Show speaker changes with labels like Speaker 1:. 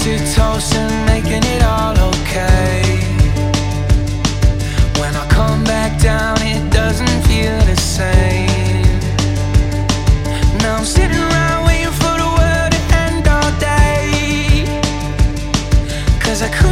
Speaker 1: to toast and making it all okay. When I come back down, it doesn't feel the same. Now I'm sitting around waiting for the world to end all day, 'cause I could